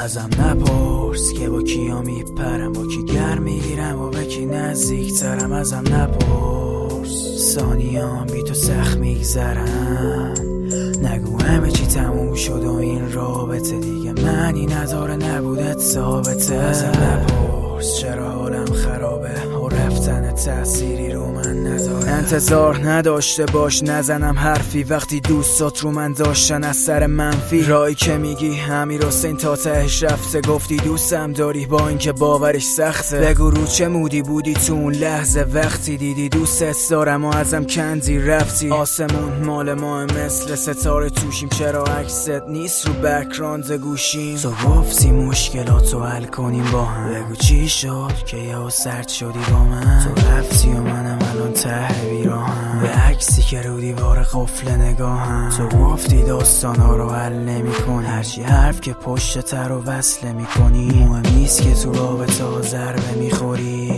ازم نپرس که با کیا میپرم، با کی گرم میگیرم و به کی نزدیک ترم. ازم نپرس ثانیام بی تو سخت میگذرم. نگو همه چی تموم شد و این رابطه دیگه معنی نداره نبودت ثابته. ازم نپرس چرا حالم خرابه و رفتن تأثیری رو من نداره. انتظار نداشته باش نزنم حرفی وقتی دوستات رو من داشتن از سر منفی. رایی که میگی امیر حسین تا تهش رفته، گفتی دوستم داری با اینکه باورش سخته. بگو رو چه مودی بودی تو اون لحظه وقتی دیدی دوستت دارم و ازم کندی رفتی. آسمون مال ما مثل ستاره توشیم، چرا عکست نیست رو بک‌گراند گوشیم؟ تو گفتی مشکلاتو حل کنیم با هم، بگو چی شد که یهو سرد شدی با من. تو رفتی و منم الان ته بیراهم، به عکسی که رو دیوار قفل نگاهم. تو گفتی داستانا رو حل نمی کنی، هرچی حرف که پشت تر رو وصل می کنی. مهم نیست که تو رابطه ها ضربه میخوری.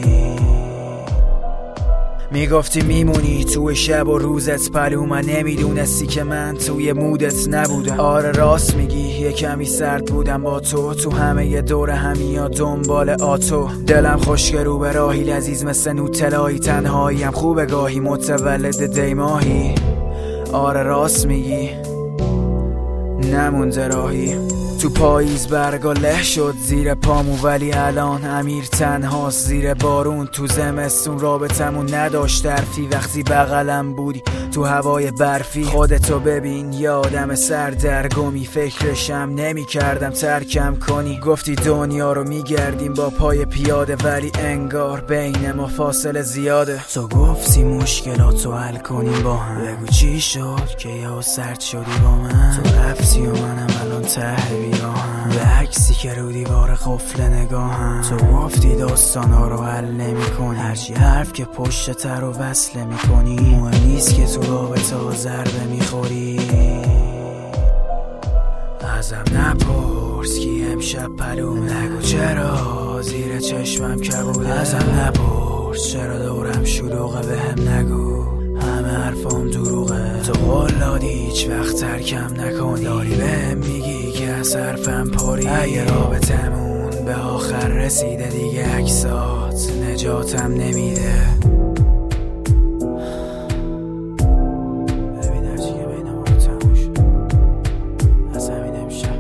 میگفتی میمونی توی شب و روزت پلو، من نمیدونستی که من توی مودت نبودم. آره راست میگی یه کمی سرد بودم با تو همه ی دور همیا دنبال آتو. دلم خشک رو به راهی لذیذ مثل نوتلایی، تنهاییم خوبه گاهی متولد دیماهی. آره راست میگی نمونده راهی. تو پاییز برگا له شد زیر پامو، ولی الان امیر تنهاست زیر بارون. تو زمستون رابطمون نداشت حرفی، وقتی بغلم بودی تو هوای برفی. خودتو ببین یه آدم سردرگمی، فکرشم نمی کردم ترکم کنی. گفتی دنیا رو میگردیم با پای پیاده، ولی انگار بین ما فاصله زیاده. تو گفتی مشکلاتو حل کنیم با هم، بگو چی شد که یهو سرد شدی با من. تو رفتی و منم الان ته بیراهم، به عکسی که رو دیوار قفل نگاهم. تو گفتی داستانا رو حل نمی کنی، هرچی حرف که پشت تر رو وصل می کنی. مهم نیست که تو رابطه ها ضربه میخوری. ازم نپرس کی امشب پلومه، نگو چرا زیر چشمم کبوده. ازم نپرس چرا دورم شلوغه، بهم نگو همه حرفام دروغه. تو قول دادی هیچ وقت ترکم نکنی، داری بهم میگی که از حرفم پاری. اگه رابطمون به آخر رسیده دیگه عکسات نجاتم نمیده. ببین هرچی که بین ما رو تموم شد از همین امشب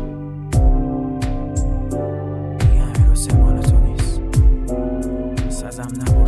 دیگه امیر حسین مال تو نیست. ازم نپرس